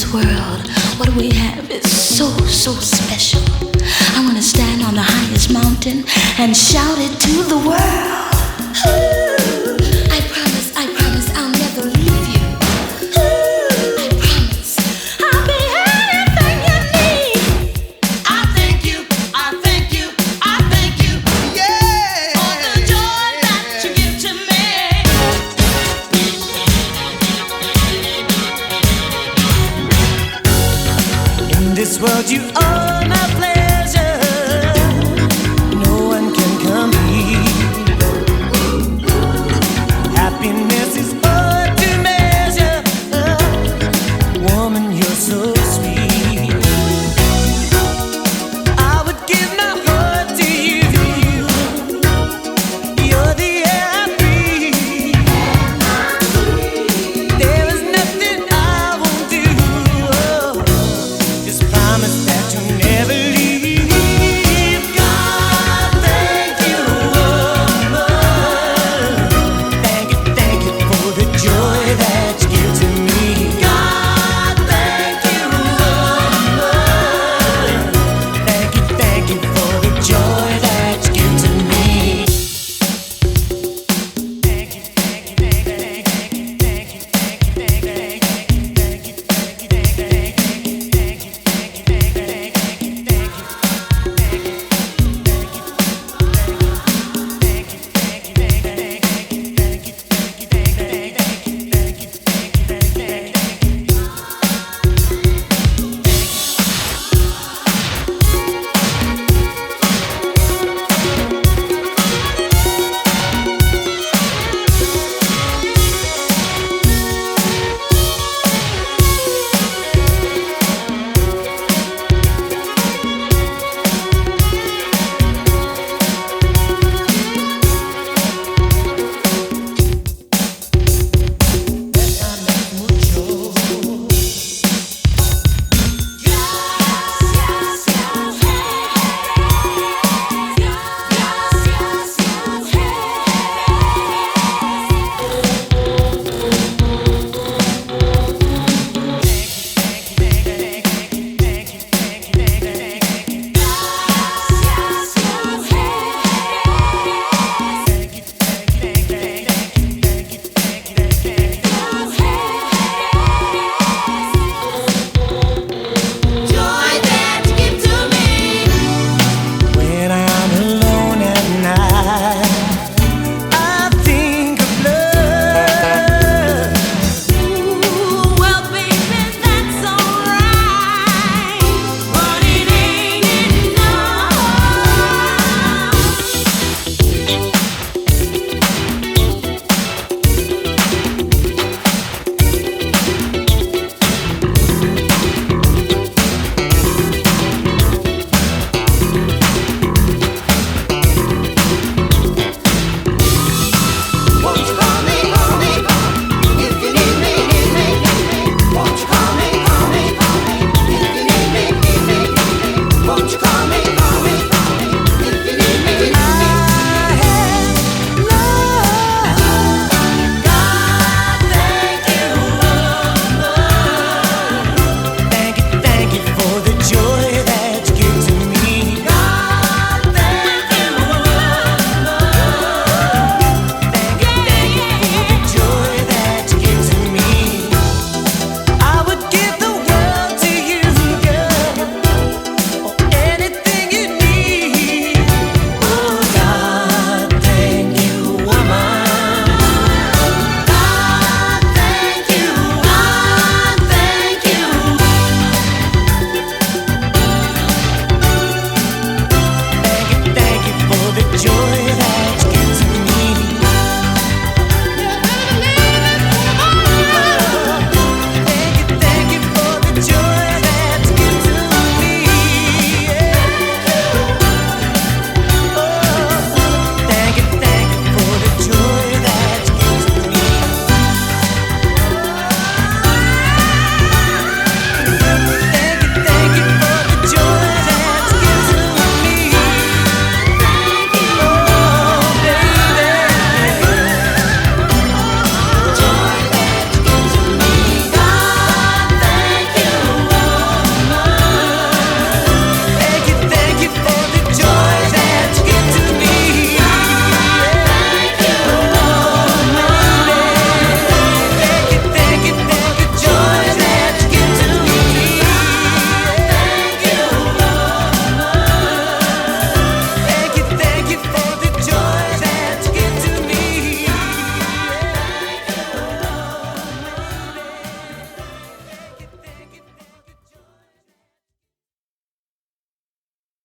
world, what we have is so, so special. I wanna stand on the highest mountain and shout it to the world. Ooh, I promise I'll never leave you. Ooh, I promise I'll be anything you need. I thank you, I thank you, I thank you, yeah, for the joy that you give to me. In this world you are my pleasure, no one can compete. Happiness is hard to measure, woman you're so